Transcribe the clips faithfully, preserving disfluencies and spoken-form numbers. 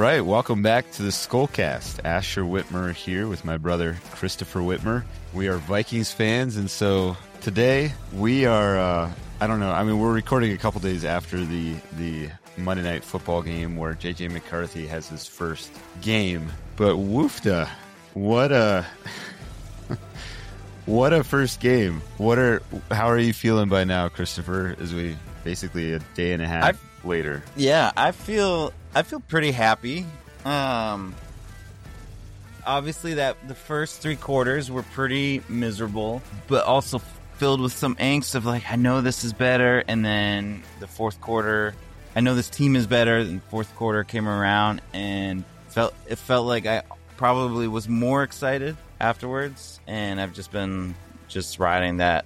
right, welcome back to the Skullcast. Asher Whitmer here with my brother Christopher Whitmer. We are Vikings fans, and so today we are, uh, I don't know, I mean, we're recording a couple days after the, the Monday Night Football game where J J McCarthy has his first game, but woofda, what a... What a first game. What are how are you feeling by now, Christopher, as we basically a day and a half I've, later? Yeah, I feel I feel pretty happy. Um obviously that the first three quarters were pretty miserable, but also filled with some angst of like, I know this is better, and then the fourth quarter, I know this team is better, and the fourth quarter came around and felt it felt like I probably was more excited afterwards, and I've just been just riding that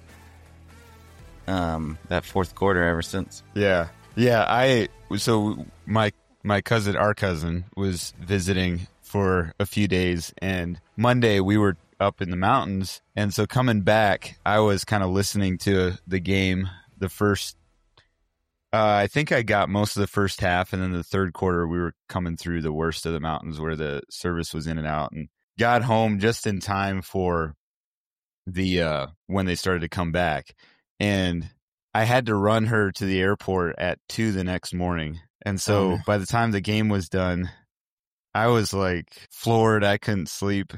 um that fourth quarter ever since. Yeah. Yeah, I so my my cousin, our cousin, was visiting for a few days, and Monday we were up in the mountains, and so coming back, I was kind of listening to the game, the first uh, I think I got most of the first half, and then the third quarter we were coming through the worst of the mountains where the service was in and out, and got home just in time for the uh, when they started to come back, and I had to run her to the airport at two the next morning. And so oh. by the time the game was done, I was like floored. I couldn't sleep.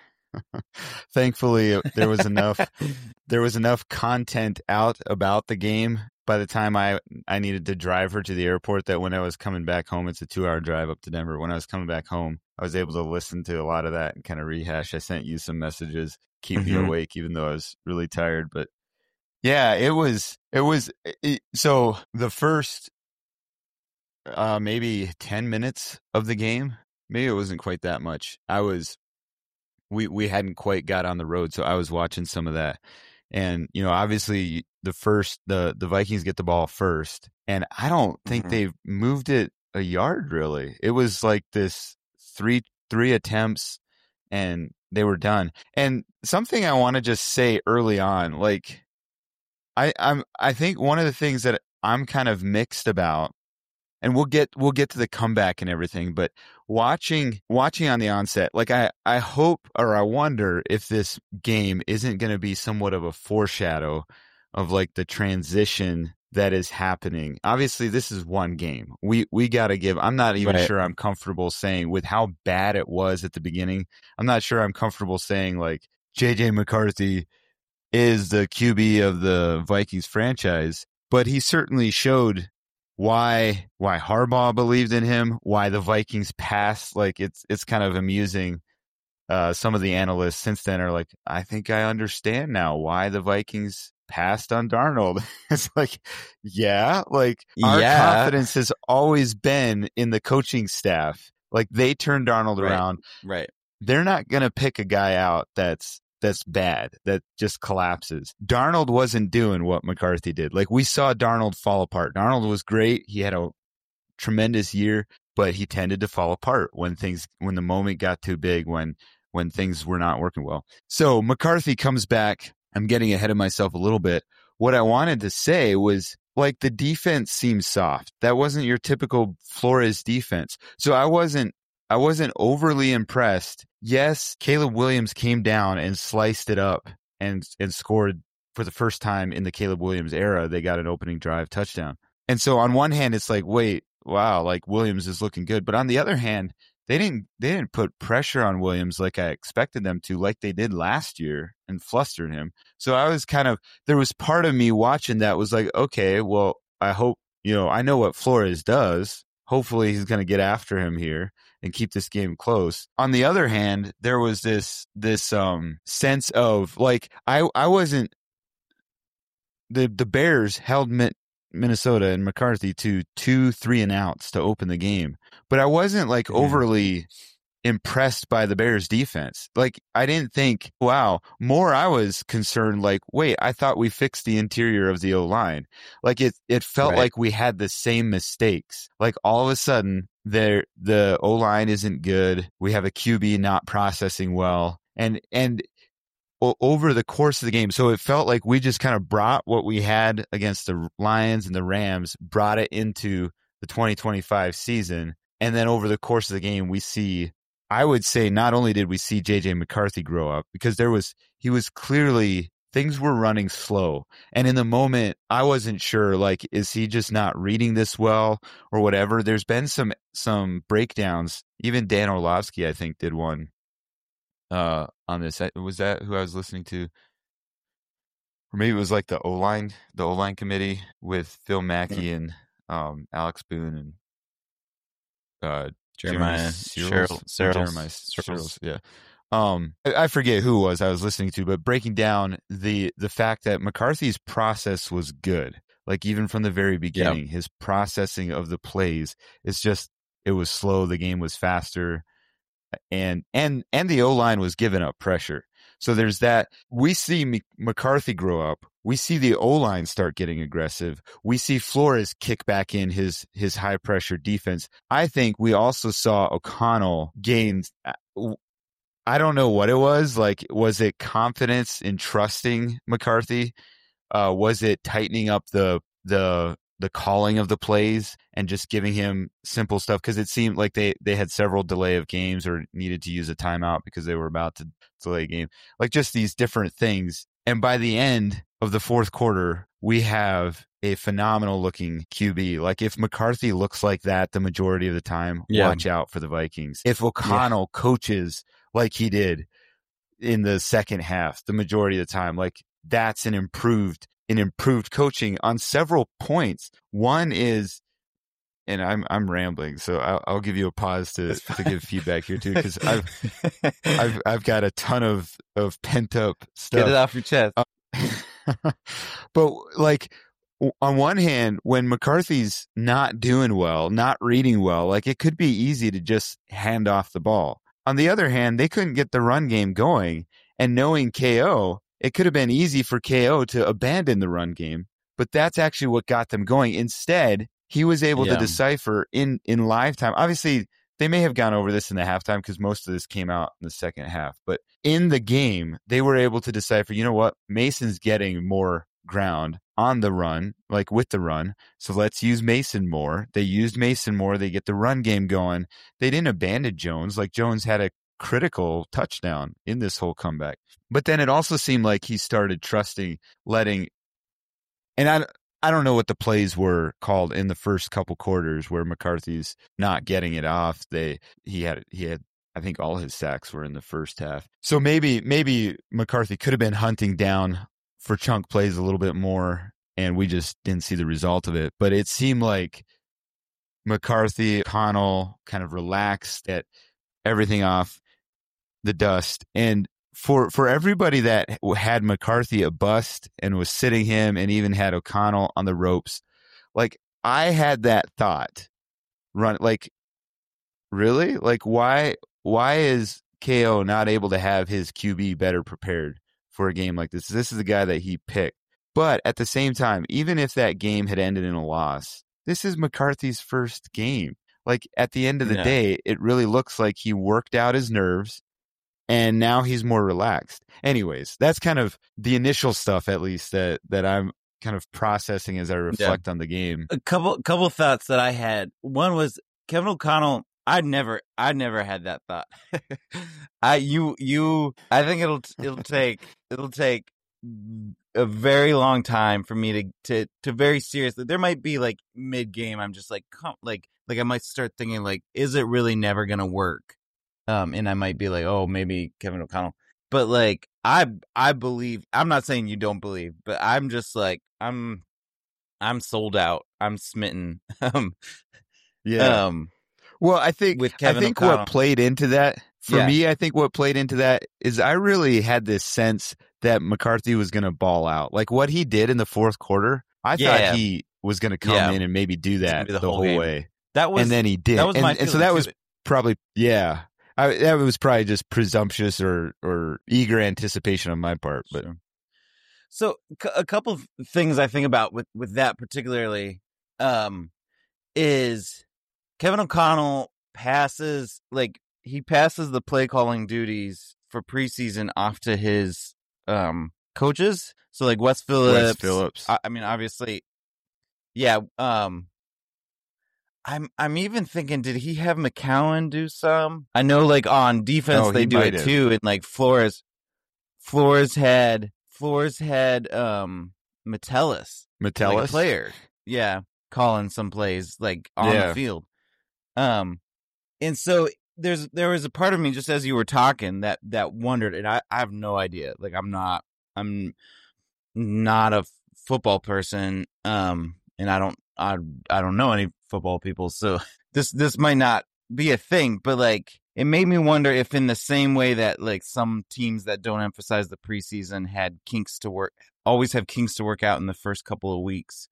Thankfully, there was enough there was enough content out about the game by the time I I needed to drive her to the airport that when I was coming back home, it's a two-hour drive up to Denver. When I was coming back home, I was able to listen to a lot of that and kind of rehash. I sent you some messages, keep mm-hmm. me awake, even though I was really tired. But yeah, it was, it was, it, so the first uh, maybe ten minutes of the game, maybe it wasn't quite that much. I was, we, we hadn't quite got on the road, so I was watching some of that. And, you know, obviously the first, the, the Vikings get the ball first, and I don't think mm-hmm. they've moved it a yard, really. It was like this three, three attempts, and they were done. And something I want to just say early on, like, I, I'm, I think one of the things that I'm kind of mixed about, and we'll get, we'll get to the comeback and everything, but watching, watching on the onset, like I, I hope, or I wonder if this game isn't going to be somewhat of a foreshadow of like the transition that is happening. Obviously, this is one game. We, we got to give, I'm not even right. sure I'm comfortable saying with how bad it was at the beginning. I'm not sure I'm comfortable saying like J J McCarthy is the Q B of the Vikings franchise, but he certainly showed why why Harbaugh believed in him, why the Vikings passed. Like it's it's kind of amusing. Uh, some of the analysts since then are like, I think I understand now why the Vikings passed on Darnold. It's like, yeah, like our yeah. confidence has always been in the coaching staff. Like they turned Darnold right. around. Right. They're not going to pick a guy out that's that's bad, that just collapses. Darnold wasn't doing what McCarthy did. Like we saw Darnold fall apart. Darnold was great. He had a tremendous year, but he tended to fall apart when things, when the moment got too big, when, when things were not working well. So McCarthy comes back. I'm getting ahead of myself a little bit. What I wanted to say was like the defense seems soft. That wasn't your typical Flores defense. So I wasn't, I wasn't overly impressed. Yes, Caleb Williams came down and sliced it up and and scored for the first time in the Caleb Williams era. They got an opening drive touchdown. And so on one hand, it's like, wait, wow, like Williams is looking good. But on the other hand, they didn't they didn't put pressure on Williams like I expected them to, like they did last year, and flustered him. So I was kind of, there was part of me watching that was like, okay, well, I hope, you know, I know what Flores does. Hopefully he's going to get after him here and keep this game close. On the other hand, there was this this um sense of like I I wasn't the the Bears held Minnesota and McCarthy to two three and outs to open the game, but I wasn't like yeah. overly impressed by the Bears defense. Like I didn't think, wow, more I was concerned like, wait, I thought we fixed the interior of the O-line. Like it it felt right. like we had the same mistakes. Like all of a sudden there the O-line isn't good. We have a Q B not processing well. And and o- over the course of the game, so it felt like we just kind of brought what we had against the Lions and the Rams, brought it into the twenty twenty-five season. And then over the course of the game, we see, I would say, not only did we see J J McCarthy grow up, because there was, he was clearly, things were running slow. And in the moment, I wasn't sure, like, is he just not reading this well or whatever? There's been some, some breakdowns. Even Dan Orlovsky, I think, did one uh, on this. Was that who I was listening to? Or maybe it was like the O-line, the O-line committee with Phil Mackey and um, Alex Boone and uh, Jeremiah Searles. Searles. Jeremiah Searles, yeah. Um, I, I forget who it was I was listening to, but breaking down the the fact that McCarthy's process was good. Like even from the very beginning, yep. his processing of the plays, it's just, it was slow. The game was faster. And and and the O-line was giving up pressure. So there's that. We see M- McCarthy grow up. We see the O-line start getting aggressive. We see Flores kick back in his his high pressure defense. I think we also saw O'Connell gain, I don't know what it was. Like, was it confidence in trusting McCarthy? Uh, was it tightening up the the the calling of the plays and just giving him simple stuff? Because it seemed like they, they had several delay of games or needed to use a timeout because they were about to delay a game. Like just these different things. And by the end of the fourth quarter, we have a phenomenal looking Q B. Like if McCarthy looks like that the majority of the time, yeah. watch out for the Vikings. If O'Connell yeah. coaches like he did in the second half, the majority of the time, like that's an improved an improved coaching on several points. One is, and I'm I'm rambling, so I'll, I'll give you a pause to, to give feedback here too, because I've I've I've got a ton of, of pent up stuff. Get it off your chest. Uh, but like on one hand, when McCarthy's not doing well, not reading well, like it could be easy to just hand off the ball. On the other hand, they couldn't get the run game going, and knowing K O, it could have been easy for K O to abandon the run game, but that's actually what got them going. Instead, he was able yeah. to decipher in, in live time. Obviously, they may have gone over this in the halftime because most of this came out in the second half. But in the game, they were able to decipher, you know what? Mason's getting more ground on the run, like with the run. So let's use Mason more. They used Mason more. They get the run game going. They didn't abandon Jones. Like Jones had a critical touchdown in this whole comeback. But then it also seemed like he started trusting, letting, and I, I don't know what the plays were called in the first couple quarters where McCarthy's not getting it off. They, he had, he had, I think all his sacks were in the first half. So maybe, maybe McCarthy could have been hunting down for chunk plays a little bit more, and we just didn't see the result of it. But it seemed like McCarthy, Connell kind of relaxed, at everything off the dust. And for for everybody that had McCarthy a bust and was sitting him and even had O'Connell on the ropes, like I had that thought run, like really, like why why is K O not able to have his Q B better prepared for a game like this? This is the guy that he picked. But at the same time, even if that game had ended in a loss, this is McCarthy's first game. Like at the end of the yeah. day, it really looks like he worked out his nerves and now he's more relaxed. Anyways, that's kind of the initial stuff, at least that, that I'm kind of processing as I reflect yeah. on the game. A couple, couple thoughts that I had. One was Kevin O'Connell. I never, I never had that thought. I, you, you, I think it'll, it'll take, it'll take a very long time for me to, to, to very seriously, there might be like mid game. I'm just like, come, like, like I might start thinking like, is it really never going to work? Um, and I might be like, oh, maybe Kevin O'Connell, but like, I, I believe, I'm not saying you don't believe, but I'm just like, I'm, I'm sold out. I'm smitten. um, yeah. Um, Well, I think with Kevin I think O'Connell. What played into that for yeah. me, I think what played into that is I really had this sense that McCarthy was going to ball out. Like what he did in the fourth quarter, I yeah. thought he was going to come yeah. in and maybe do that the, the whole, whole way. That was, and then he did. That was and, my and so that was probably yeah. I, that was probably just presumptuous or or eager anticipation on my part. But sure. So a couple of things I think about with with that particularly um, is. Kevin O'Connell passes, like, he passes the play calling duties for preseason off to his um, coaches. So, like, Wes Phillips. Wes Phillips. I, I mean, obviously, yeah. Um, I'm I'm even thinking, did he have McCowan do some? I know, like on defense Oh, they he do might it have. too, and like Flores, Flores had Flores had um Metellus, like a Metellus? player, yeah, calling some plays like on Yeah. the field. Um, and so there's there was a part of me just as you were talking that that wondered, and I, I have no idea. Like I'm not I'm not a f- football person, um, and I don't I I don't know any football people, so this this might not be a thing. But like it made me wonder if, in the same way that like some teams that don't emphasize the preseason had kinks to work, always have kinks to work out in the first couple of weeks,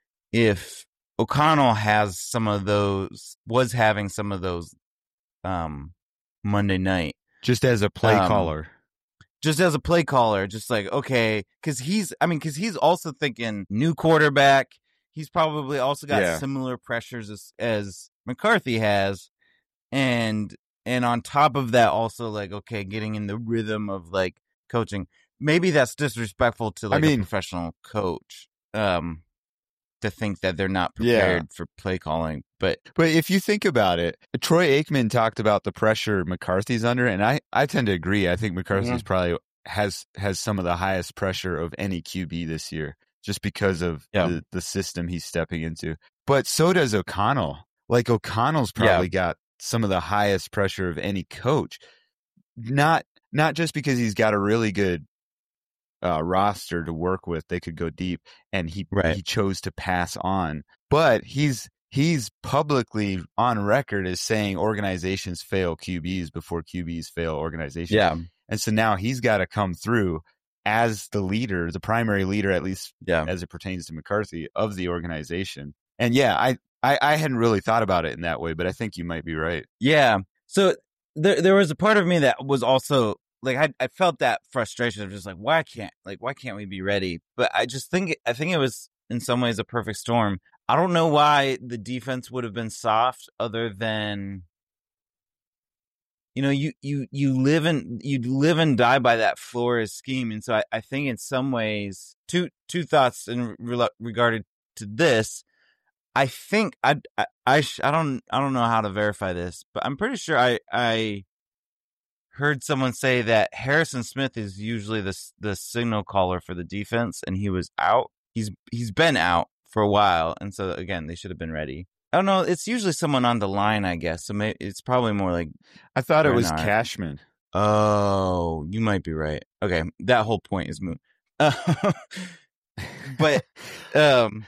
if O'Connell has some of those, was having some of those um, Monday night. Just as a play Um, caller. Just as a play caller, just like, okay, because he's, I mean, because he's also thinking new quarterback. He's probably also got Yeah. similar pressures as, as McCarthy has. And, and on top of that, also like, okay, getting in the rhythm of like coaching. Maybe that's disrespectful to like I mean- a professional coach. Um, to think that they're not Yeah. prepared for play calling. But But if you think about it, Troy Aikman talked about the pressure McCarthy's under, and I, I tend to agree. I think McCarthy's Mhm. probably has has some of the highest pressure of any Q B this year, just because of Yeah. the, the system he's stepping into. But so does O'Connell. Like O'Connell's probably got some of the highest pressure of any coach. Not not just because he's got a really good uh, roster to work with, they could go deep, and he Right. he chose to pass on. But he's he's publicly on record as saying organizations fail Q Bs before Q Bs fail organizations. yeah, And so now he's got to come through as the leader, the primary leader, at least yeah, as it pertains to McCarthy, of the organization. And yeah, I, I, I hadn't really thought about it in that way, but I think you might be right. yeah. So there, there was a part of me that was also like, I, I felt that frustration of just like, why can't, like, why can't we be ready? But I just think, I think it was in some ways a perfect storm. I don't know why the defense would have been soft, other than, you know, you, you, you live and you live and die by that Flores scheme. And so I, I think in some ways, two, two thoughts in re- regarded to this. I think I, I, I, sh- I don't, I don't know how to verify this, but I'm pretty sure I, I heard someone say that Harrison Smith is usually the, the signal caller for the defense, and he was out. He's, he's been out for a while. And so again, they should have been ready. I don't know. It's usually someone on the line, I guess. So maybe it's probably more like, I thought it was Bernard. Cashman. oh, you might be right. Okay. That whole point is moot. Uh, but, um,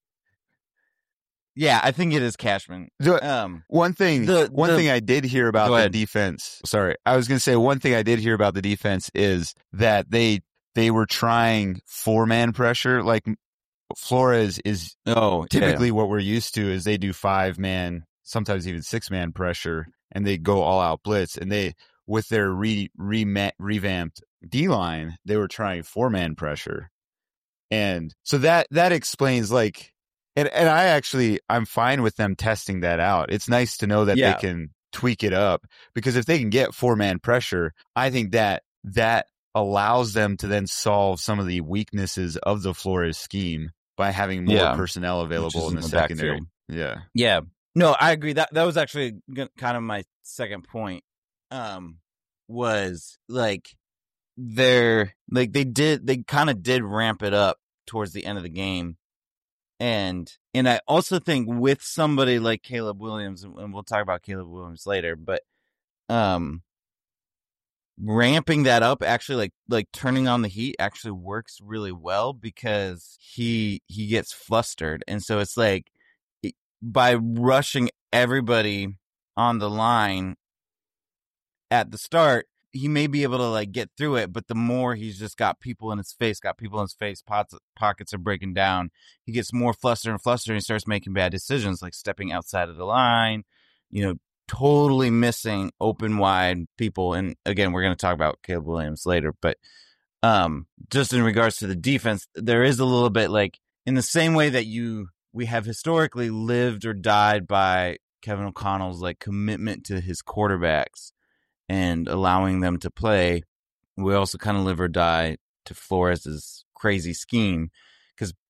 yeah, I think it is Cashman. The- Um, One thing, The- one the- thing I did hear about Go the ahead. defense. Sorry, I was going to say one thing I did hear about the defense is that they they were trying four man pressure. Like Flores is oh, typically what we're used to is they do five man, sometimes even six man pressure, and they go all out blitz. And they with their re, re revamped D line, they were trying four man pressure, and so that that explains like. And and I actually, I'm fine with them testing that out. It's nice to know that Yeah. they can tweak it up, because if they can get four man pressure, I think that that allows them to then solve some of the weaknesses of the Flores scheme by having more Yeah. personnel Which available is in in the the secondary. backfield. Yeah. Yeah. No, I agree. That that was actually g- kind of my second point. Um, was like they're like they did they kind of did ramp it up towards the end of the game, and and I also think with somebody like Caleb Williams, and we'll talk about Caleb Williams later, but um, ramping that up actually like like turning on the heat actually works really well, because he he gets flustered, and so it's like it- by rushing everybody on the line at the start, he may be able to like get through it, but the more he's just got people in his face, got people in his face, pots, pockets are breaking down, he gets more flustered and flustered, and he starts making bad decisions, like stepping outside of the line, you know, totally missing open wide people. And again, we're going to talk about Caleb Williams later, but um, just in regards to the defense, there is a little bit like in the same way that you we have historically lived or died by Kevin O'Connell's like commitment to his quarterbacks and allowing them to play. We also kind of live or die to Flores's crazy scheme, because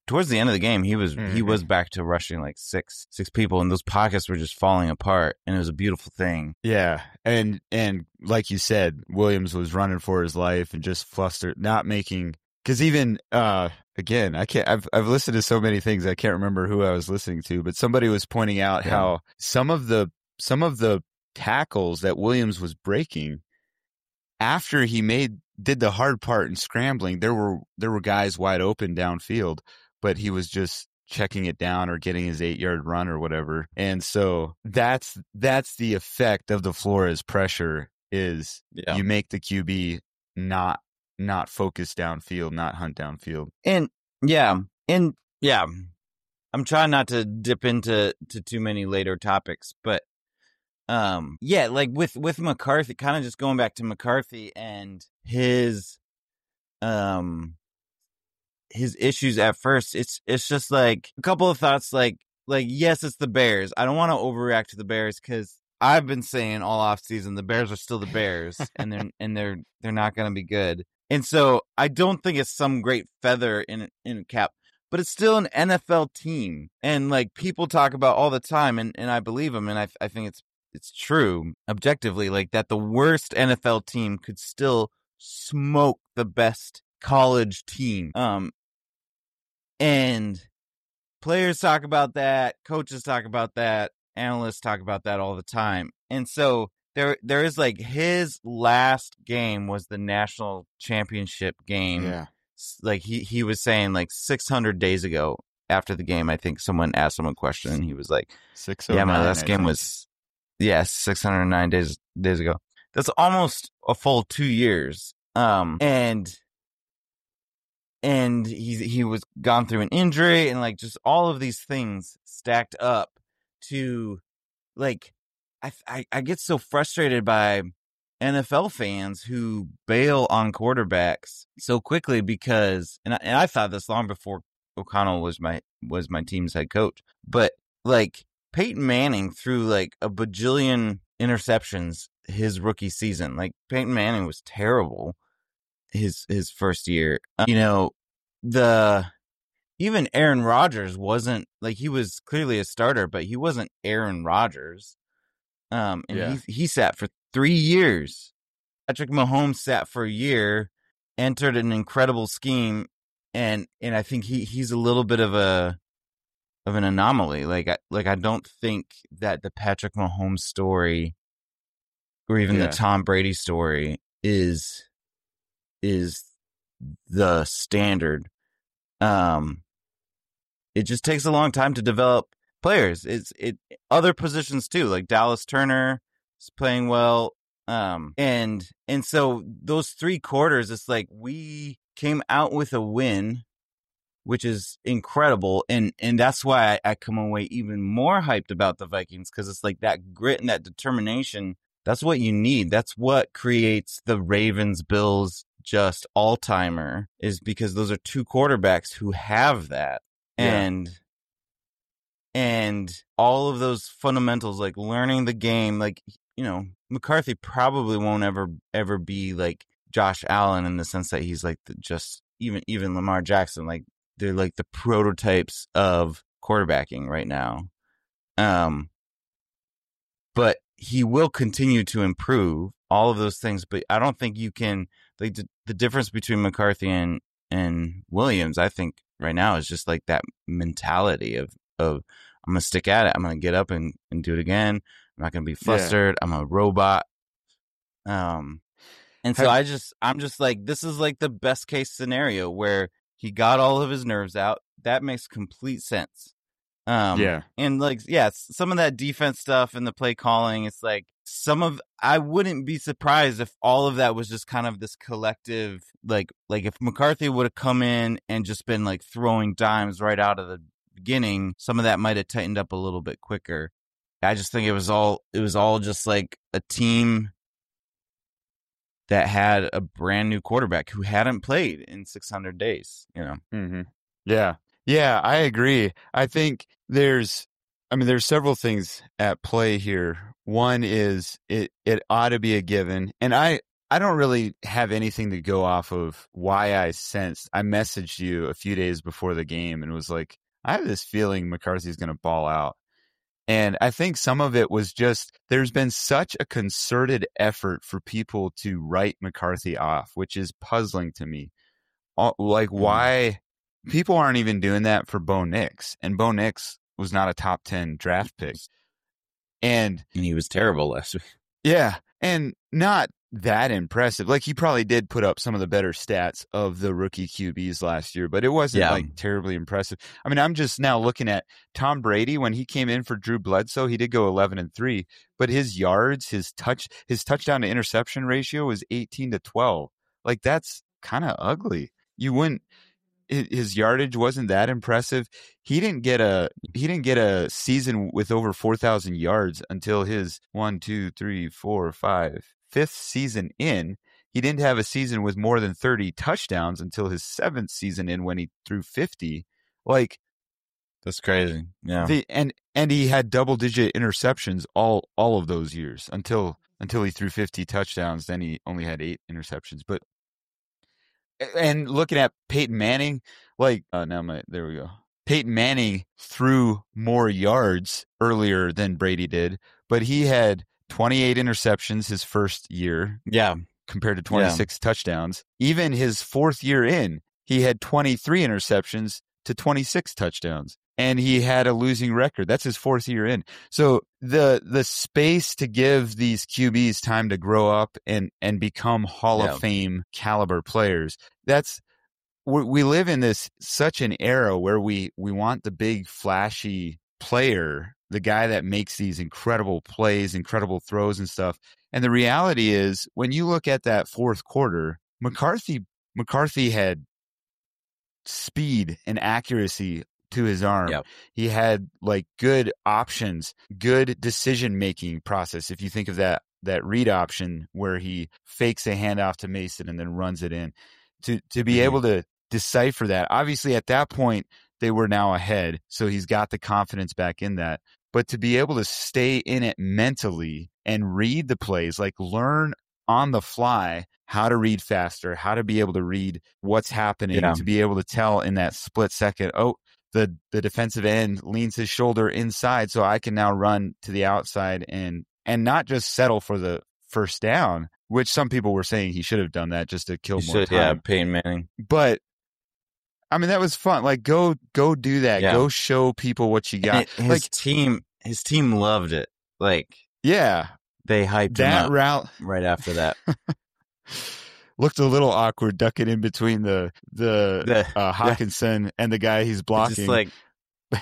towards the end of the game, he was mm-hmm. he was back to rushing like six six people, and those pockets were just falling apart, and it was a beautiful thing. Yeah, and and like you said, Williams was running for his life and just flustered, not making. Because even uh, again, I can't. I've I've listened to so many things I can't remember who I was listening to, but somebody was pointing out yeah. how some of the some of the tackles that Williams was breaking after he made did the hard part in scrambling, there were there were guys wide open downfield, but he was just checking it down or getting his eight yard run or whatever. And so that's that's the effect of the Flores pressure is yeah. you make the Q B not not focus downfield, not hunt downfield. And yeah, and yeah, I'm trying not to dip into to too many later topics, but um, yeah, like with, with McCarthy, kind of just going back to McCarthy and his, um, his issues at first. It's, it's just like a couple of thoughts, like, like, yes, it's the Bears. I don't want to overreact to the Bears because I've been saying all off season, the Bears are still the Bears and they're, and they're, they're not going to be good. And so I don't think it's some great feather in in a cap, but it's still an N F L team. And like people talk about all the time, and, and I believe them, and I I think it's it's true objectively, like that the worst N F L team could still smoke the best college team. Um, and players talk about that, coaches talk about that, analysts talk about that all the time. And so There, there is like his last game was the national championship game. Yeah. Like he, he was saying like six hundred days ago after the game, I think someone asked him a question and he was like, yeah, my last game was, yeah, six hundred nine days, days ago. That's almost a full two years. Um, and, and he, he was gone through an injury and like just all of these things stacked up to like, I, I I get so frustrated by N F L fans who bail on quarterbacks so quickly because, and I, and I thought this long before O'Connell was my was my team's head coach, but like Peyton Manning threw like a bajillion interceptions his rookie season. Like Peyton Manning was terrible his his first year. Um, you know, the even Aaron Rodgers wasn't like he was clearly a starter, but he wasn't Aaron Rodgers. Um, and yeah. he he sat for three years. Patrick Mahomes sat for a year, entered an incredible scheme, and and I think he, he's a little bit of a of an anomaly. Like I like I don't think that the Patrick Mahomes story, or even yeah. the Tom Brady story, is is the standard. Um, it just takes a long time to develop players. It's it other positions too, like Dallas Turner is playing well. Um, and and so those three quarters, it's like we came out with a win, which is incredible, and and that's why I, I come away even more hyped about the Vikings because it's like that grit and that determination. That's what you need. That's what creates the Ravens Bills just all timer, is because those are two quarterbacks who have that, yeah. and. And all of those fundamentals, like learning the game, like, you know, McCarthy probably won't ever, ever be like Josh Allen in the sense that he's like the, just even, even Lamar Jackson, like they're like the prototypes of quarterbacking right now. Um, but he will continue to improve all of those things. But I don't think you can, like the, the difference between McCarthy and, and Williams, I think right now is just like that mentality of, of I'm going to stick at it. I'm going to get up and, and do it again. I'm not going to be flustered. Yeah. I'm a robot. Um, and so I just, I'm just like, this is like the best case scenario where he got all of his nerves out. That makes complete sense. Um, yeah. And like, yeah, some of that defense stuff and the play calling, it's like some of, I wouldn't be surprised if all of that was just kind of this collective, like, like if McCarthy would have come in and just been like throwing dimes right out of the beginning, some of that might have tightened up a little bit quicker. I just think it was all, it was all just like a team that had a brand new quarterback who hadn't played in six hundred days, you know? Mm-hmm. Yeah. Yeah, I agree. I think there's, I mean, there's several things at play here. One is it, it ought to be a given. And I, I don't really have anything to go off of why I sensed. I messaged you a few days before the game and was like, I have this feeling McCarthy's going to ball out. And I think some of it was just there's been such a concerted effort for people to write McCarthy off, which is puzzling to me. Like, why people aren't even doing that for Bo Nix, and Bo Nix was not a top ten draft pick, and, and he was terrible last week. Yeah, and not that impressive. Like, he probably did put up some of the better stats of the rookie Q Bs last year, but it wasn't yeah. like terribly impressive. I mean, I'm just now looking at Tom Brady. When he came in for Drew Bledsoe, he did go eleven and three, but his yards, his touch, his touchdown to interception ratio was eighteen to twelve. Like, that's kind of ugly. You wouldn't. His yardage wasn't that impressive. He didn't get a he didn't get a season with over four thousand yards until his one, two, three, four, five, fifth season in. He didn't have a season with more than thirty touchdowns until his seventh season in, when he threw fifty. Like, that's crazy. Yeah, the, and and he had double digit interceptions all all of those years until until he threw fifty touchdowns. Then he only had eight interceptions, but. And looking at Peyton Manning, like, uh, now my, there we go. Peyton Manning threw more yards earlier than Brady did, but he had twenty-eight interceptions his first year. Yeah. Compared to twenty-six yeah. touchdowns. Even his fourth year in, he had twenty-three interceptions to twenty-six touchdowns. And he had a losing record. That's his fourth year in. So the the space to give these Q Bs time to grow up and, and become Hall yeah. of Fame caliber players, that's we, we live in this such an era where we, we want the big flashy player, the guy that makes these incredible plays, incredible throws and stuff. And the reality is, when you look at that fourth quarter, McCarthy McCarthy had speed and accuracy to his arm. Yep. He had like good options, good decision-making process. If you think of that, that read option where he fakes a handoff to Mason and then runs it in, to, to be mm-hmm. able to decipher that. Obviously at that point they were now ahead. So he's got the confidence back in that, but to be able to stay in it mentally and read the plays, like learn on the fly how to read faster, how to be able to read what's happening, yeah. to be able to tell in that split second, oh, the the defensive end leans his shoulder inside, so I can now run to the outside and and not just settle for the first down, which some people were saying he should have done that just to kill he more should, time. Yeah, Peyton Manning. But I mean, that was fun. Like, go go do that. Yeah. Go show people what you got. It, his like, team, his team loved it. Like, yeah, they hyped that him up route right after that. Looked a little awkward ducking in between the the uh, Hawkinson yeah. and the guy he's blocking. Just like, but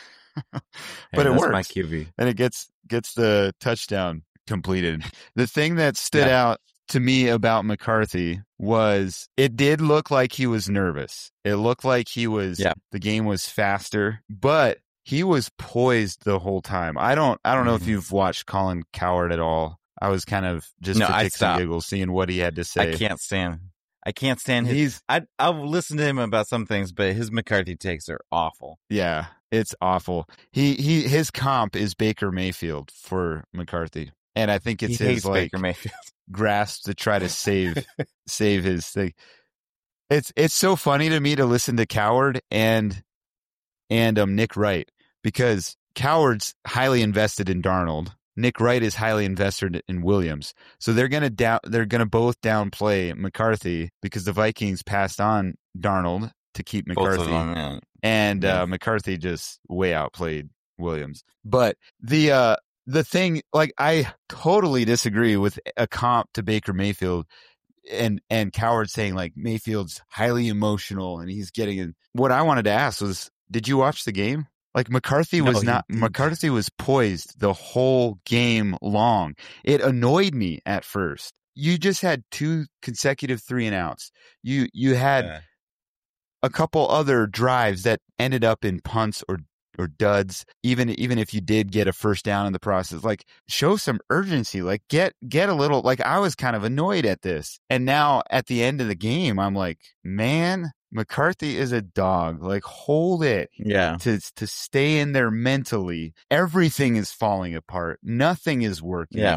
hey, it works. My Q B. And it gets gets the touchdown completed. The thing that stood yeah. out to me about McCarthy was it did look like he was nervous. It looked like he was yeah. the game was faster, but he was poised the whole time. I don't I don't know mm-hmm. if you've watched Colin Cowherd at all. I was kind of just no, for kicks and giggles seeing what he had to say. I can't stand I can't stand his He's, I I'll listen to him about some things, but his McCarthy takes are awful. Yeah, it's awful. He he his comp is Baker Mayfield for McCarthy. And I think it's he his hates like Baker Mayfield. grasp to try to save save his thing. It's it's so funny to me to listen to Cowherd and and um Nick Wright, because Cowherd's highly invested in Darnold. Nick Wright is highly invested in Williams. So they're gonna down they're gonna both downplay McCarthy because the Vikings passed on Darnold to keep McCarthy. Them, yeah. And yeah. uh McCarthy just way outplayed Williams. But the uh the thing, like, I totally disagree with a comp to Baker Mayfield and and Cowherd saying like Mayfield's highly emotional and he's getting in. What I wanted to ask was, did you watch the game? Like, McCarthy was no, not he, McCarthy was poised the whole game long. It annoyed me at first. You just had two consecutive three and outs. You you had yeah. a couple other drives that ended up in punts or or duds, even even if you did get a first down in the process. Like, show some urgency. Like, get get a little, like, I was kind of annoyed at this. And now at the end of the game, I'm like, man, McCarthy is a dog. Like, hold it. Yeah. To to stay in there mentally. Everything is falling apart. Nothing is working. Yeah.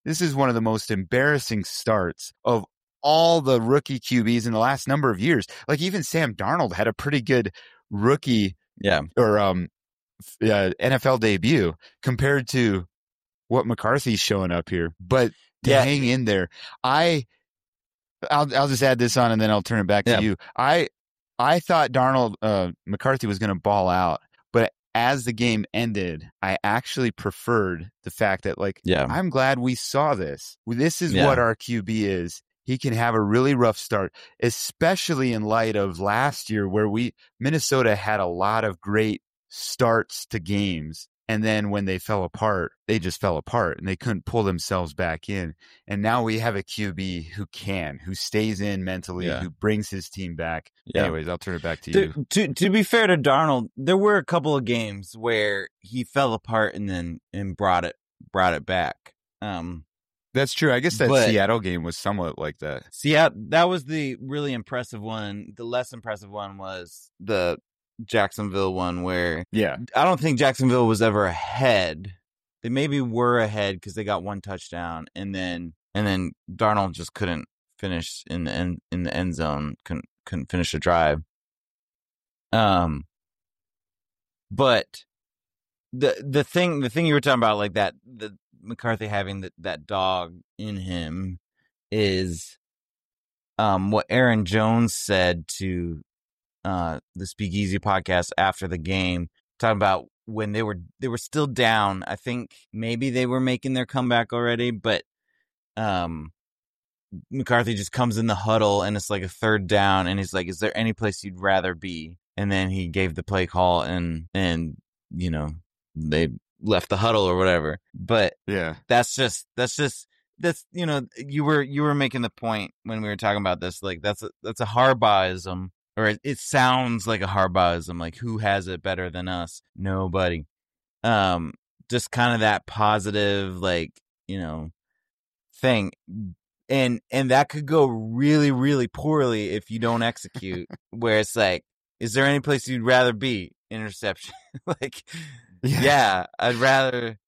this is one of the most embarrassing starts of all the rookie Q Bs in the last number of years. Like even Sam Darnold had a pretty good rookie yeah. or um, uh, N F L debut compared to what McCarthy's showing up here. But to Yeah. hang in there, I, I'll, I'll just add this on and then I'll turn it back Yeah. to you. I, I thought Darnold, uh, McCarthy was going to ball out, but as the game ended, I actually preferred the fact that, like, Yeah. I'm glad we saw this. This is Yeah. what our Q B is. He can have a really rough start, especially in light of last year where we, Minnesota had a lot of great starts to games. And then when they fell apart, they just fell apart and they couldn't pull themselves back in. And now we have a Q B who can, who stays in mentally, Yeah. who brings his team back. Yeah. Anyways, I'll turn it back to To, you. to to be fair to Darnold, there were a couple of games where he fell apart and then and brought it brought it back. Um, That's true. I guess that but- Seattle game was somewhat like that. Seattle, that was the really impressive one. The less impressive one was the Jacksonville one, where Yeah. I don't think Jacksonville was ever ahead. They maybe were ahead because they got one touchdown, and then and then Darnold just couldn't finish in the end in the end zone. Couldn't couldn't finish a drive. Um, but the the thing the thing you were talking about, like that, the McCarthy having that that dog in him, is um what Aaron Jones said to uh the Speakeasy podcast after the game, talking about when they were they were still down. I think maybe they were making their comeback already, but um McCarthy just comes in the huddle and it's like a third down and he's like, is there any place you'd rather be? And then he gave the play call and and you know, they left the huddle or whatever. But Yeah. that's just that's just that's you know, you were you were making the point when we were talking about this, like that's a that's a Harbaugh'ism, or it, it sounds like a Harbaugh'ism, like who has it better than us? Nobody. Um, just kind of that positive, like, you know, thing. And and that could go really, really poorly if you don't execute, where it's like, is there any place you'd rather be? Interception. Like, Yeah. yeah, I'd rather,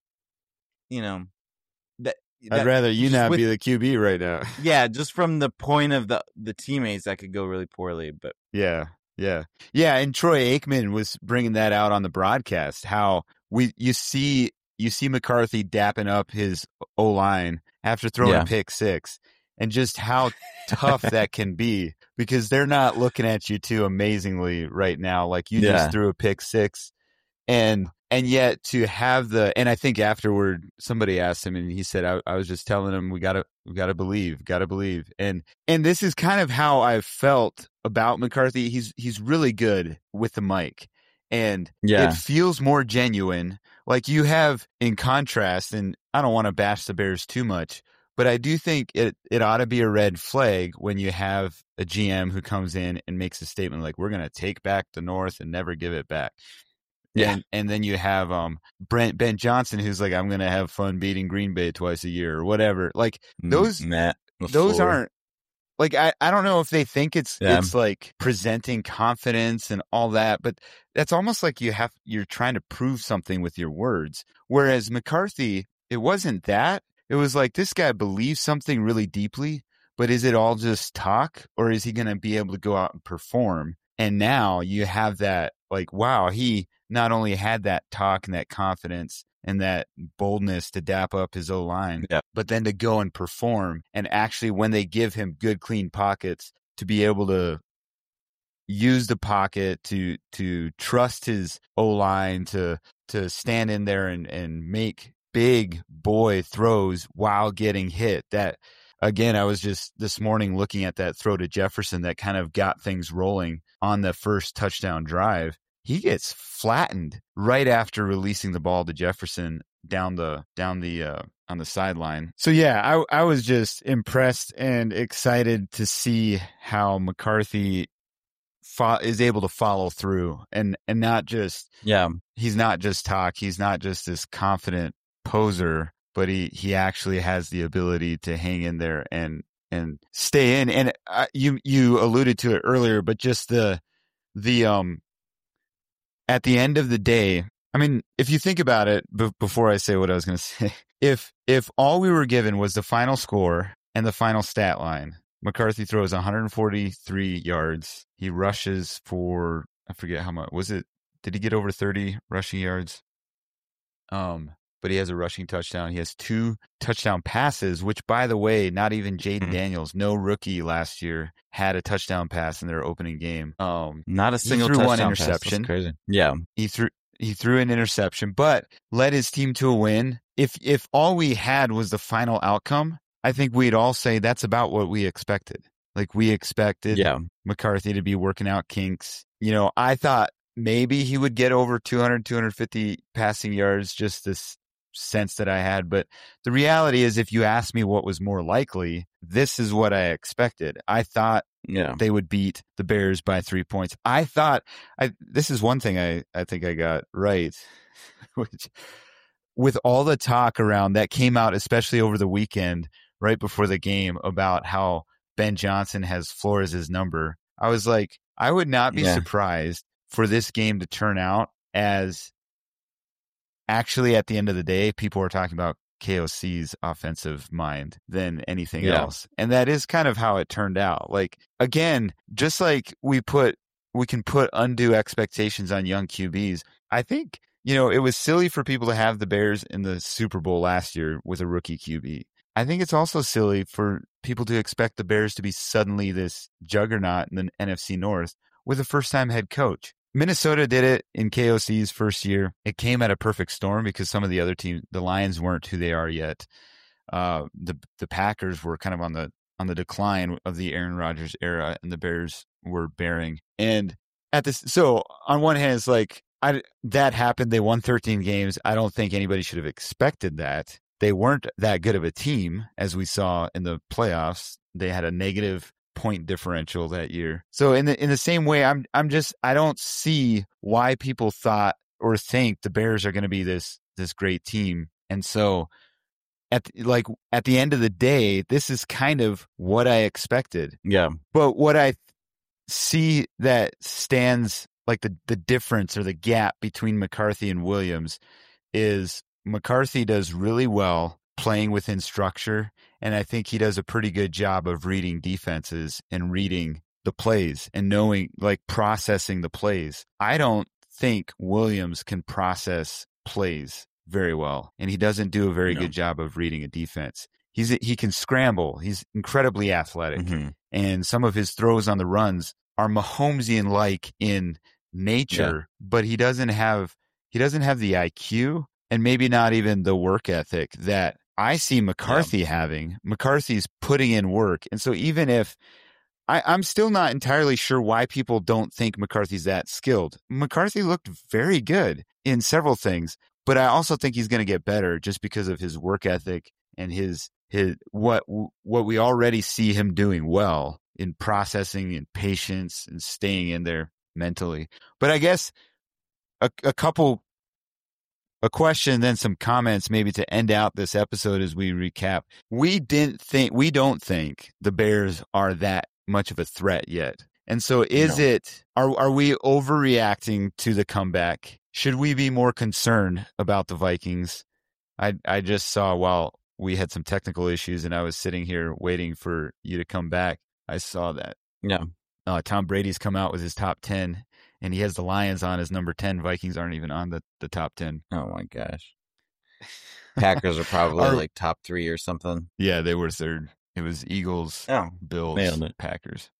you know, that, I'd that- rather you just not with- be the Q B right now. yeah, just from the point of the the teammates, that could go really poorly. But Yeah. Yeah. Yeah. And Troy Aikman was bringing that out on the broadcast, how we, you see, you see McCarthy dapping up his O line after throwing Yeah. a pick six, and just how tough that can be, because they're not looking at you too amazingly right now. Like you Yeah. just threw a pick six, and, and yet to have the, and I think afterward somebody asked him and he said, I, I was just telling him, we gotta, we gotta believe, gotta believe. And, and this is kind of how I've felt about McCarthy. He's, he's really good with the mic, and Yeah. it feels more genuine. Like you have, in contrast, and I don't want to bash the Bears too much, but I do think it, it ought to be a red flag when you have a G M who comes in and makes a statement like, we're going to take back the North and never give it back. Yeah. And, and then you have um Brent Ben Johnson, who's like, I'm going to have fun beating Green Bay twice a year or whatever. Like those, Matt, those aren't, like, I, I don't know if they think it's Yeah. it's like presenting confidence and all that, but that's almost like you have you're trying to prove something with your words. Whereas McCarthy, it wasn't that. It was like, this guy believes something really deeply, but is it all just talk, or is he going to be able to go out and perform? And now you have that, like, wow, he not only had that talk and that confidence and that boldness to dap up his O-line, Yeah. but then to go and perform, and actually when they give him good, clean pockets, to be able to use the pocket, to to trust his O-line, to to stand in there and, and make big boy throws while getting hit. That, again, I was just this morning looking at that throw to Jefferson that kind of got things rolling on the first touchdown drive. He gets flattened right after releasing the ball to Jefferson down the down the uh, on the sideline. So yeah, I I was just impressed and excited to see how McCarthy fo- is able to follow through, and and not just Yeah. he's not just talk, he's not just this confident poser, but he he actually has the ability to hang in there and and stay in. And uh, you you alluded to it earlier, but just the the um. At the end of the day, I mean, if you think about it, b- before I say what I was going to say, if if all we were given was the final score and the final stat line, McCarthy throws one hundred forty-three yards. He rushes for, I forget how much, was it, did he get over thirty rushing yards? Um, but he has a rushing touchdown. He has two touchdown passes, which, by the way, not even Jaden Mm-hmm. Daniels, no rookie last year, had a touchdown pass in their opening game. Um, Not a single he threw touchdown one pass. interception. That's crazy. Yeah. He threw he threw an interception, but led his team to a win. If if all we had was the final outcome, I think we'd all say that's about what we expected. Like, we expected Yeah. McCarthy to be working out kinks. You know, I thought maybe he would get over two hundred, two hundred fifty passing yards, just this sense that I had. But the reality is, if you ask me what was more likely, this is what I expected. I thought Yeah. they would beat the Bears by three points. I thought, I this is one thing I, I think I got right, which, with all the talk around that came out, especially over the weekend, right before the game, about how Ben Johnson has Flores' number, I was like, I would not be Yeah. surprised for this game to turn out as, actually, at the end of the day, people are talking about K O C's offensive mind than anything Yeah. else. And that is kind of how it turned out. Like, again, just like we put, we can put undue expectations on young Q Bs. I think, you know, it was silly for people to have the Bears in the Super Bowl last year with a rookie Q B. I think it's also silly for people to expect the Bears to be suddenly this juggernaut in the N F C North with a first-time head coach. Minnesota did it in K O C's first year. It came at a perfect storm because some of the other teams, the Lions, weren't who they are yet. Uh, the the Packers were kind of on the on the decline of the Aaron Rodgers era, and the Bears were bearing. And at this, so on one hand, it's like, I, that happened. They won thirteen games. I don't think anybody should have expected that. They weren't that good of a team, as we saw in the playoffs. They had a negative point differential that year. So in the in the same way, I'm I'm just I don't see why people thought or think the Bears are going to be this this great team. And so at the, like at the end of the day, this is kind of what I expected. Yeah. But what I see that stands, like the the difference or the gap between McCarthy and Williams, is McCarthy does really well playing within structure, and I think he does a pretty good job of reading defenses and reading the plays and knowing, like, processing the plays. I don't think Williams can process plays very well, and he doesn't do a very No. good job of reading a defense. He's he can scramble. He's incredibly athletic, Mm-hmm. and some of his throws on the runs are Mahomesian-like in nature, Yeah. but he doesn't have he doesn't have the I Q and maybe not even the work ethic that I see McCarthy Yeah. having. McCarthy's putting in work, and so even if I, I'm still not entirely sure why people don't think McCarthy's that skilled. McCarthy looked very good in several things, but I also think he's going to get better just because of his work ethic and his his what what we already see him doing well in processing and patience and staying in there mentally. But I guess a, a couple, a question, then some comments maybe to end out this episode as we recap. We didn't think, we don't think the Bears are that much of a threat yet. And so is No. it, are are we overreacting to the comeback? Should we be more concerned about the Vikings? I I just saw while we had some technical issues and I was sitting here waiting for you to come back, I saw that Yeah. uh, Tom Brady's come out with his top ten, and he has the Lions on his number ten. Vikings aren't even on the, the top ten. Oh my gosh. Packers are probably Are- like top three or something. Yeah, they were third. It was Eagles, Oh. Bills, nailed it. Packers.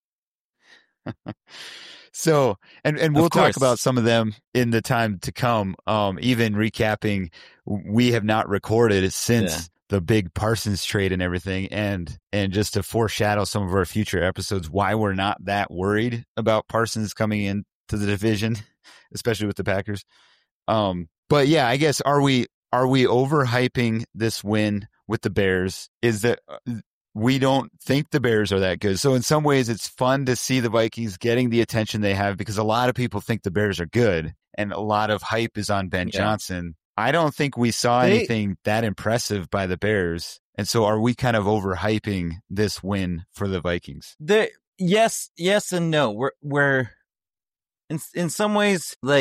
So, and, and Of we'll talk course. about some of them in the time to come. Um, even recapping, we have not recorded since Yeah. the big Parsons trade and everything. And, and just to foreshadow some of our future episodes, why we're not that worried about Parsons coming into the division, especially with the Packers. Um, but yeah, I guess, are we, are we overhyping this win with the Bears? Is that we don't think the Bears are that good. So in some ways, it's fun to see the Vikings getting the attention they have because a lot of people think the Bears are good and a lot of hype is on Ben Yeah. Johnson. I don't think we saw They- anything that impressive by the Bears. And so are we kind of overhyping this win for the Vikings? The yes, yes and no. We're we're in in some ways, like,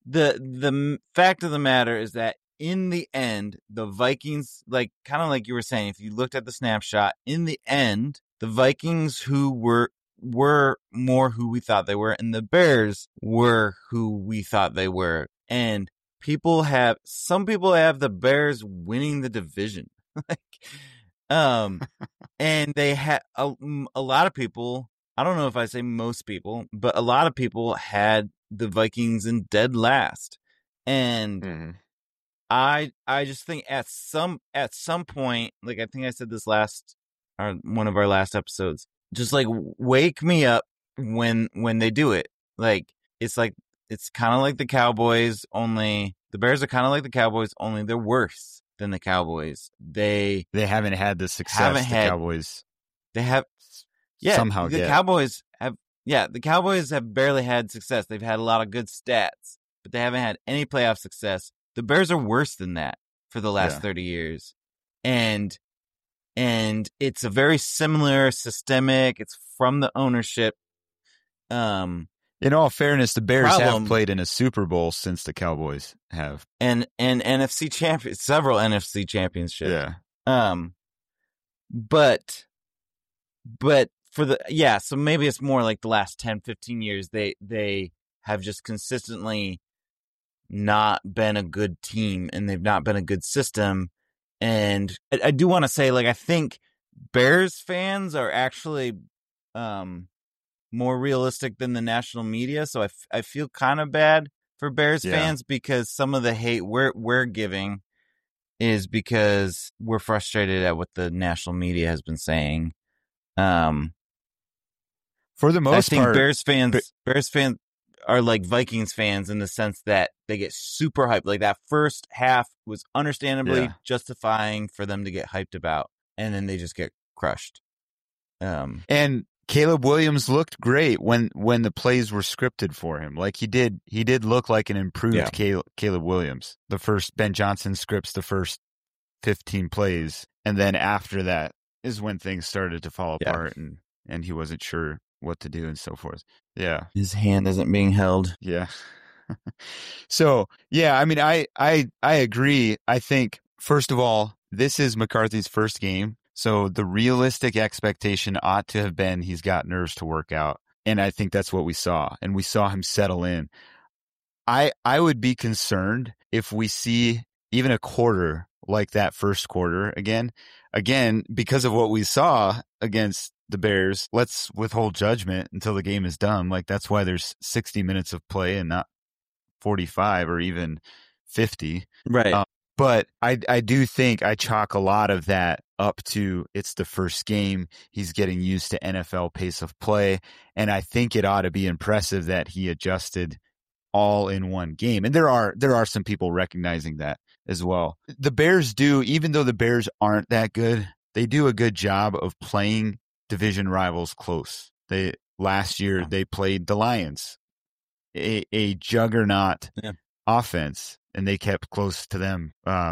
the the m- fact of the matter is that in the end, the Vikings, like kind of like you were saying, if you looked at the snapshot, in the end, the Vikings who were were more who we thought they were, and the Bears were who we thought they were. And people have some people have the Bears winning the division. like um and they had a, a lot of people, I don't know if I say most people, but a lot of people had the Vikings in dead last. And mm-hmm. I I just think at some at some point, like I think I said this last or one of our last episodes, just like wake me up when when they do it. Like it's like it's kind of like the Cowboys, only the Bears are kind of like the Cowboys, only they're worse than the Cowboys. They they haven't had the success haven't the had, Cowboys they have yeah somehow the get. Cowboys have yeah the Cowboys have barely had success. They've had a lot of good stats, but they haven't had any playoff success. The Bears are worse than that for the last yeah. thirty years. And and it's a very similar systemic, it's from the ownership. Um In all fairness, the Bears problem, have played in a Super Bowl since the Cowboys have. And and N F C champions, several N F C championships. Yeah. Um but but for the yeah, so maybe it's more like the last ten, fifteen years they they have just consistently not been a good team, and they've not been a good system. And I, I do want to say, like, I think Bears fans are actually um, more realistic than the national media. So I, f- I feel kind of bad for Bears yeah. fans, because some of the hate we're we're giving is because we're frustrated at what the national media has been saying. Um, for the most I think part, Bears fans, Be- Bears fans. are like Vikings fans in the sense that they get super hyped. Like that first half was understandably yeah. justifying for them to get hyped about, and then they just get crushed. Um, and Caleb Williams looked great when, when the plays were scripted for him. Like he did, he did look like an improved yeah. Caleb, Caleb Williams. The first Ben Johnson scripts the first fifteen plays, and then after that is when things started to fall apart, yeah. and and he wasn't sure what to do and so forth. Yeah. His hand isn't being held. Yeah. So, yeah, I mean, I, I, I agree. I think, first of all, this is McCarthy's first game. So the realistic expectation ought to have been he's got nerves to work out. And I think that's what we saw. And we saw him settle in. I, I would be concerned if we see even a quarter like that first quarter again, again, because of what we saw against the Bears. Let's withhold judgment until the game is done. Like that's why there's sixty minutes of play and not forty-five or even fifty. Right. Um, but I, I do think I chalk a lot of that up to it's the first game. He's getting used to N F L pace of play. And I think it ought to be impressive that he adjusted all in one game. And there are, there are some people recognizing that as well. The Bears do, even though the Bears aren't that good, they do a good job of playing division rivals close. They last year they played the Lions, a, a juggernaut yeah. offense, and they kept close to them. Uh,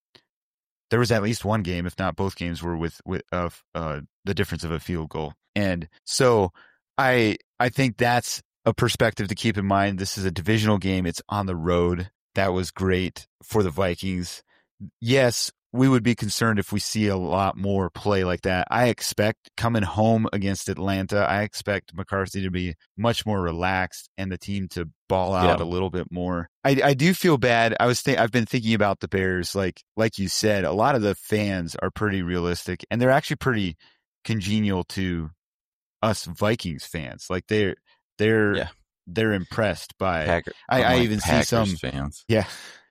there was at least one game, if not both games, were with with uh, uh, the difference of a field goal. And so I I think that's a perspective to keep in mind. This is a divisional game. It's on the road. That was great for the Vikings. Yes, we would be concerned if we see a lot more play like that. I expect coming home against Atlanta, I expect McCarthy to be much more relaxed and the team to ball out yeah. a little bit more. I, I do feel bad. I was th- I've been thinking about the Bears, like like you said, a lot of the fans are pretty realistic, and they're actually pretty congenial to us Vikings fans. Like they're they're yeah. they're impressed by. Packer, I, I like even Packers see some fans. Yeah,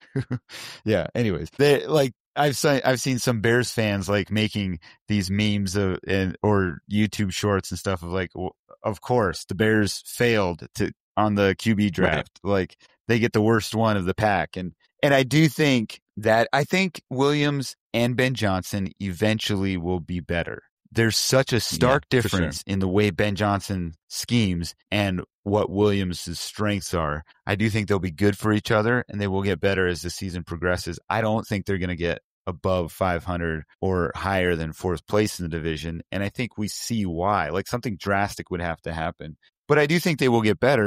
yeah. Anyways, they like. I've seen I've seen some Bears fans like making these memes of and or YouTube shorts and stuff of like, well, of course the Bears failed to on the Q B draft, right. Like they get the worst one of the pack, and and I do think that I think Williams and Ben Johnson eventually will be better. There's such a stark yeah, difference sure. in the way Ben Johnson schemes and what Williams' strengths are. I do think they'll be good for each other, and they will get better as the season progresses. I don't think they're going to get above five hundred or higher than fourth place in the division, and I think we see why. Like something drastic would have to happen. But I do think they will get better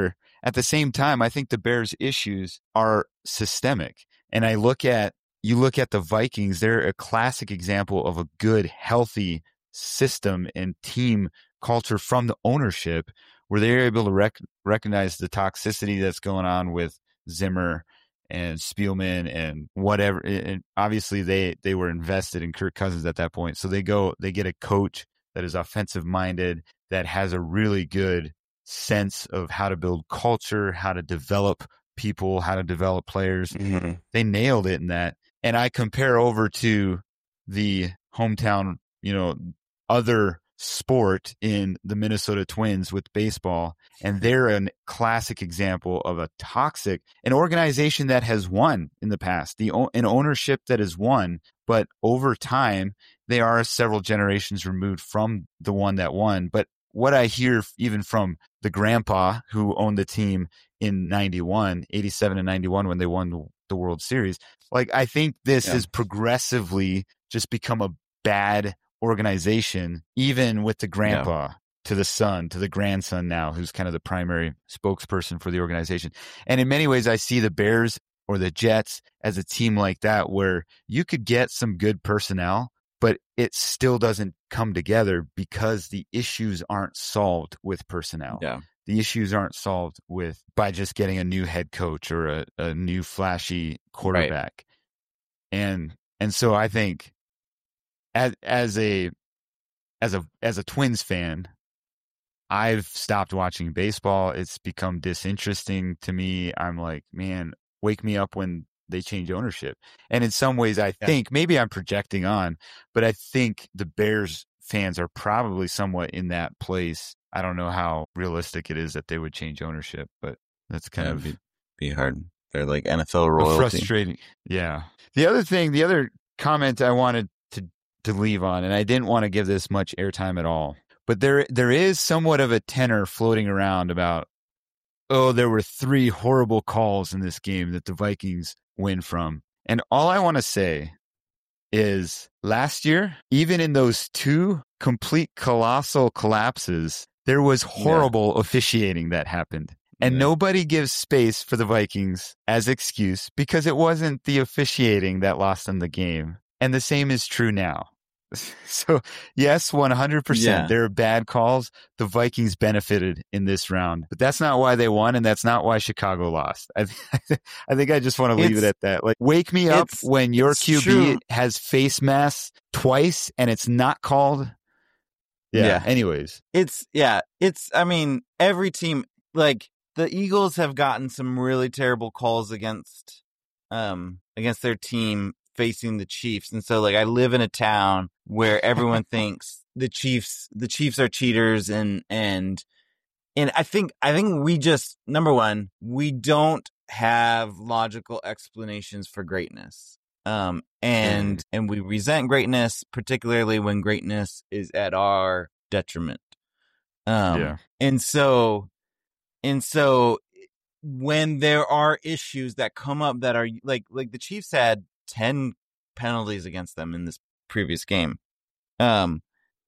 at the same time, I think the Bears' issues are systemic. And I look at, you look at the Vikings, they're a classic example of a good, healthy system and team culture from the ownership, where they're able to rec- recognize the toxicity that's going on with Zimmer and Spielman and whatever. And obviously they, they were invested in Kirk Cousins at that point. So they go, they get a coach that is offensive minded, that has a really good sense of how to build culture, how to develop people, how to develop players. Mm-hmm. They nailed it in that. And I compare over to the hometown, you know, other sport in the Minnesota Twins with baseball. And they're a classic example of a toxic, an organization that has won in the past, the an ownership that has won, but over time, they are several generations removed from the one that won. But what I hear even from the grandpa who owned the team in ninety-one, eighty-seven and ninety-one, when they won the World Series, like, I think this yeah. has progressively just become a bad organization, even with the grandpa yeah. to the son, to the grandson now, who's kind of the primary spokesperson for the organization. And in many ways, I see the Bears or the Jets as a team like that, where you could get some good personnel, but it still doesn't come together because the issues aren't solved with personnel. Yeah. The issues aren't solved with by just getting a new head coach or a, a new flashy quarterback. Right. And and so I think as as a as a as a Twins fan, I've stopped watching baseball. It's become disinteresting to me. I'm like, man, wake me up when they change ownership. And in some ways, I yeah. think maybe I'm projecting on, but I think the Bears fans are probably somewhat in that place. I don't know how realistic it is that they would change ownership, but that's kind yeah, of be, be hard. They're like N F L royalty. Frustrating. Yeah. The other thing, the other comment I wanted to, to leave on, and I didn't want to give this much airtime at all, but there there is somewhat of a tenor floating around about, oh, there were three horrible calls in this game that the Vikings win from. And all I want to say is last year, even in those two complete colossal collapses, there was horrible yeah. officiating that happened. And yeah. nobody gives space for the Vikings as excuse because it wasn't the officiating that lost them the game. And the same is true now. So, yes, one hundred percent. Yeah. There are bad calls. The Vikings benefited in this round, but that's not why they won, and that's not why Chicago lost. I, th- I think I just want to leave it's, it at that. Like, wake me up when your Q B true. has face masks twice and it's not called. Yeah. yeah. Anyways. It's, yeah, it's, I mean, every team, like, the Eagles have gotten some really terrible calls against, um, against their team facing the Chiefs. And so, like, I live in a town where everyone thinks the Chiefs, the Chiefs are cheaters. And, and, and I think, I think we just, number one, we don't have logical explanations for greatness. Um, and, mm. and we resent greatness, particularly when greatness is at our detriment. Um, yeah. and so, and so when there are issues that come up that are like, like the Chiefs had ten penalties against them in this previous game. Um,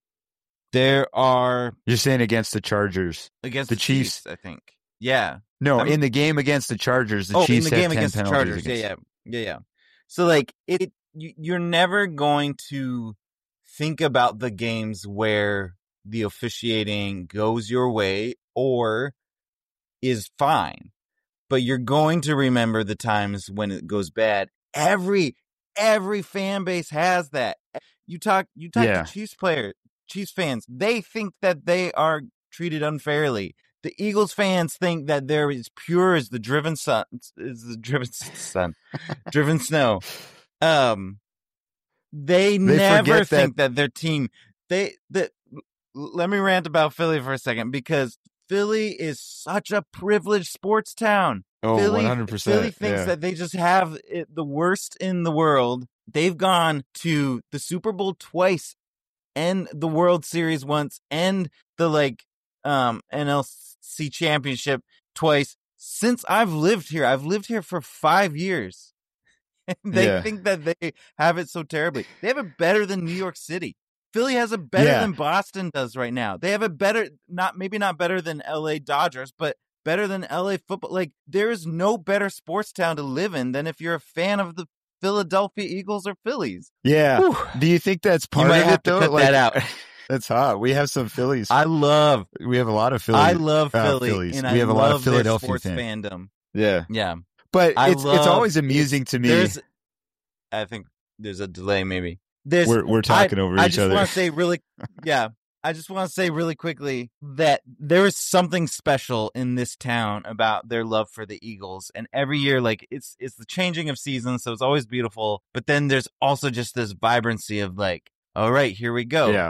there are you're saying against the Chargers, against the, the Chiefs, Chiefs, I think. Yeah. No, I mean, in the game against the Chargers, the oh, Chiefs in the had game ten against the penalties Chargers. Against... Yeah, yeah, yeah, yeah. So like it, you, you're never going to think about the games where the officiating goes your way or is fine, but you're going to remember the times when it goes bad. Every every fan base has that. You talk you talk yeah. to Chiefs players, Chiefs fans, they think that they are treated unfairly. The Eagles fans think that they're as pure as the driven sun is the driven sun, driven snow. Um, they, they never think that... that their team. They that. Let me rant about Philly for a second because Philly is such a privileged sports town. Oh, Philly, one hundred percent. Philly thinks yeah. that they just have it, the worst in the world. They've gone to the Super Bowl twice and the World Series once and the like um, N L C championship twice since I've lived here. I've lived here for five years. they yeah. think that they have it so terribly. They have it better than New York City. Philly has it better yeah. than Boston does right now. They have it better, not maybe not better than L A Dodgers, but better than L A football. Like, there is no better sports town to live in than if you're a fan of the Philadelphia Eagles or Phillies. Yeah. Whew. Do you think that's part You might of have it to though? cut Like, that out. That's hot. We have some Phillies. I love, we have a lot of Phillies. I love uh, Philly, Phillies. and we I have a love lot of Philadelphia their sports fans. fandom. Yeah. Yeah. But I it's love, it's always amusing to me. There's, I think there's a delay maybe. There's, we're we're talking I, over I each just other. want to say really, yeah. I just want to say really quickly that there is something special in this town about their love for the Eagles. And every year, like, it's it's the changing of seasons, so it's always beautiful. But then there's also just this vibrancy of like, all right, here we go. Yeah.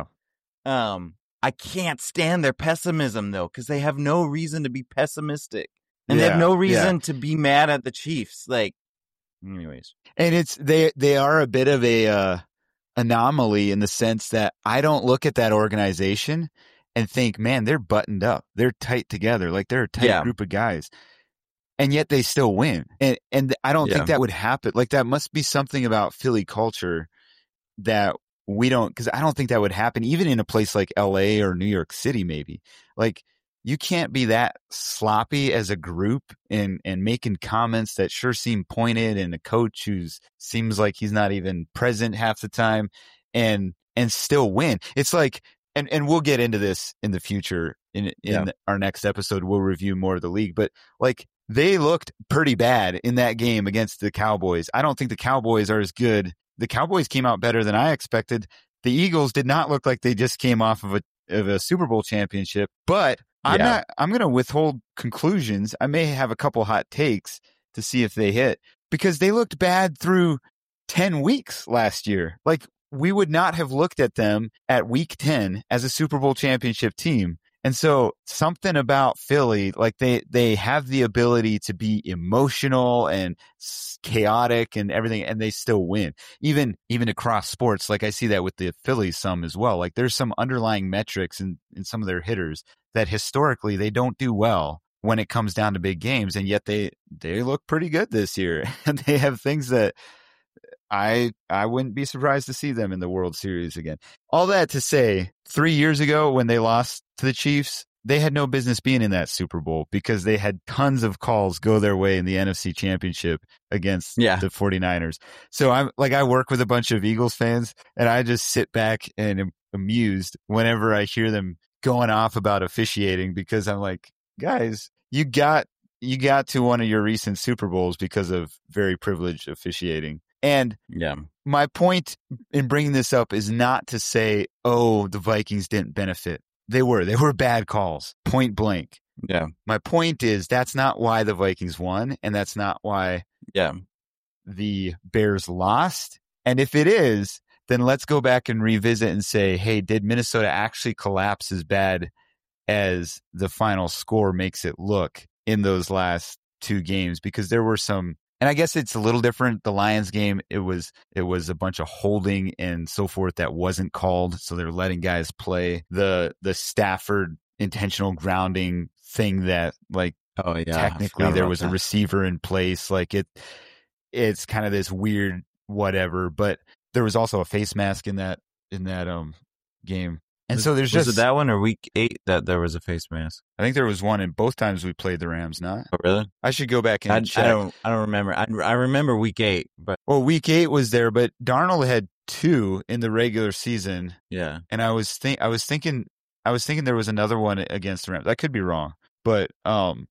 Um, I can't stand their pessimism though, because they have no reason to be pessimistic, and they Yeah, have no reason yeah. to be mad at the Chiefs. Like, anyways, And it's they they are a bit of a uh, anomaly in the sense that I don't look at that organization and think, man, they're buttoned up, they're tight together, like they're a tight Yeah. group of guys, and yet they still win. And and I don't Yeah. think that would happen. Like that must be something about Philly culture that we don't, because I don't think that would happen even in a place like L A or New York City. Maybe like you can't be that sloppy as a group and, and making comments that sure seem pointed, and a coach who seems like he's not even present half the time, and, and still win. It's like, and, and we'll get into this in the future in, in Yeah. our next episode. We'll review more of the league, but like they looked pretty bad in that game against the Cowboys. I don't think the Cowboys are as good. The Cowboys came out better than I expected. The Eagles did not look like they just came off of a, of a Super Bowl championship, but I'm Yeah. not, I'm going to withhold conclusions. I may have a couple hot takes to see if they hit, because they looked bad through ten weeks last year. Like we would not have looked at them at week ten as a Super Bowl championship team. And so something about Philly, like they, they have the ability to be emotional and chaotic and everything, and they still win. Even, even across sports, like I see that with the Phillies some as well. Like there's some underlying metrics in, in some of their hitters that historically they don't do well when it comes down to big games. And yet they, they look pretty good this year. And they have things that I I wouldn't be surprised to see them in the World Series again. All that to say, three years ago when they lost to the Chiefs, they had no business being in that Super Bowl because they had tons of calls go their way in the N F C Championship against Yeah. the 49ers. So I'm like, I work with a bunch of Eagles fans, and I just sit back and am amused whenever I hear them going off about officiating, because I'm like, guys, you got you got to one of your recent Super Bowls because of very privileged officiating. And yeah, my point in bringing this up is not to say, oh, the Vikings didn't benefit. They were. They were bad calls, point blank. yeah, My point is that's not why the Vikings won, and that's not why yeah, the Bears lost. And if it is, then let's go back and revisit and say, hey, did Minnesota actually collapse as bad as the final score makes it look in those last two games? Because there were some, and I guess it's a little different. The Lions game, it was it was a bunch of holding and so forth that wasn't called, so they're letting guys play. The the Stafford intentional grounding thing that, like, oh yeah, technically there was a receiver in place. Like it, it's kind of this weird whatever. But there was also a face mask in that in that um game. And was, so there's was just it that one or week eight that there was a face mask? I think there was one in both times we played the Rams. Not. Oh really? I should go back and I, check. I don't. I don't remember. I, I remember week eight, but Well, week eight was there, but Darnold had two in the regular season, yeah, and I was think I was thinking I was thinking there was another one against the Rams. I could be wrong, but um,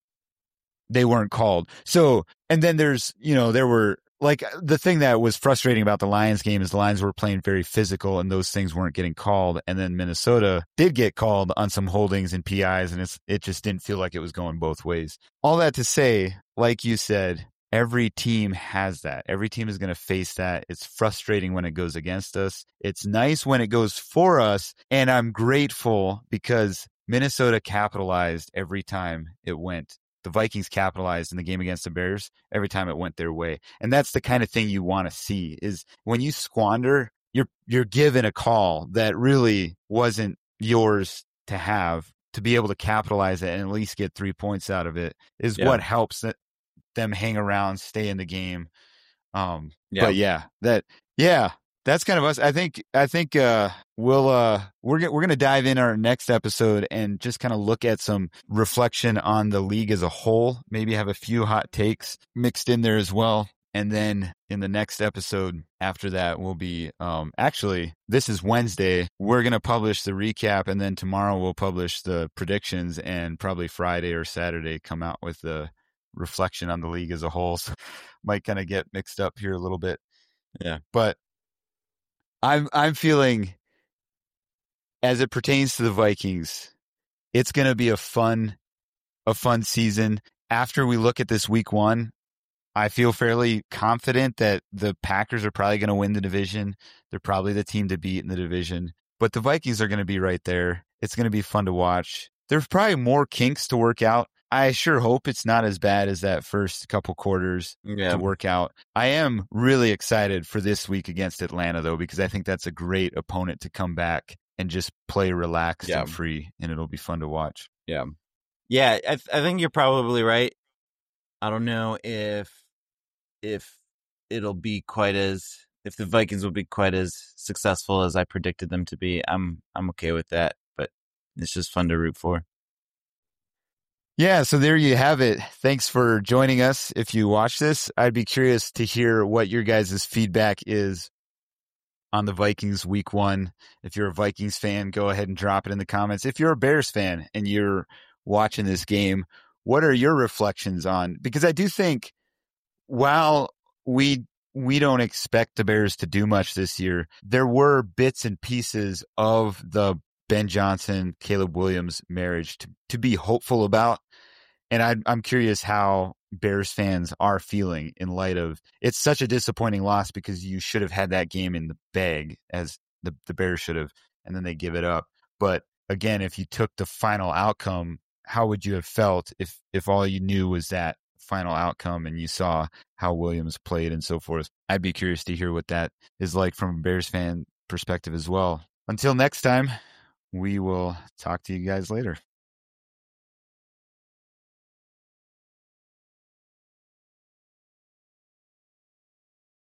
they weren't called. So, and then there's you know there were. Like, the thing that was frustrating about the Lions game is the Lions were playing very physical and those things weren't getting called. And then Minnesota did get called on some holdings and P Is, and it's it just didn't feel like it was going both ways. All that to say, like you said, every team has that. Every team is going to face that. It's frustrating when it goes against us. It's nice when it goes for us. And I'm grateful because Minnesota capitalized every time it went. The Vikings capitalized in the game against the Bears every time it went their way. And that's the kind of thing you want to see, is when you squander, you're you're given a call that really wasn't yours to have, to be able to capitalize it and at least get three points out of it is Yeah. what helps that, them hang around, stay in the game. Um, Yeah. But yeah, that, yeah, that's kind of us. I think I think uh, we'll uh, we're we're going to dive in our next episode and just kind of look at some reflection on the league as a whole. Maybe have a few hot takes mixed in there as well. And then in the next episode after that, we'll be um, actually this is Wednesday. We're going to publish the recap, and then tomorrow we'll publish the predictions, and probably Friday or Saturday come out with the reflection on the league as a whole. So might kind of get mixed up here a little bit. Yeah, but. I'm I'm feeling, as it pertains to the Vikings, it's going to be a fun a fun season. After we look at this week one, I feel fairly confident that the Packers are probably going to win the division. They're probably the team to beat in the division. But the Vikings are going to be right there. It's going to be fun to watch. There's probably more kinks to work out. I sure hope it's not as bad as that first couple quarters yeah. to work out. I am really excited for this week against Atlanta, though, because I think that's a great opponent to come back and just play relaxed yeah. and free, and it'll be fun to watch. Yeah. Yeah, I, th- I think you're probably right. I don't know if if it'll be quite as if the Vikings will be quite as successful as I predicted them to be. I'm I'm okay with that, but it's just fun to root for. Yeah, so there you have it. Thanks for joining us. If you watch this, I'd be curious to hear what your guys' feedback is on the Vikings week one. If you're a Vikings fan, go ahead and drop it in the comments. If you're a Bears fan and you're watching this game, what are your reflections on? Because I do think while we we don't expect the Bears to do much this year, there were bits and pieces of the Ben Johnson, Caleb Williams marriage to, to be hopeful about. And I, I'm curious how Bears fans are feeling in light of it's such a disappointing loss, because you should have had that game in the bag, as the, the Bears should have, and then they give it up. But again, if you took the final outcome, how would you have felt if, if all you knew was that final outcome and you saw how Williams played and so forth? I'd be curious to hear what that is like from a Bears fan perspective as well. Until next time, we will talk to you guys later.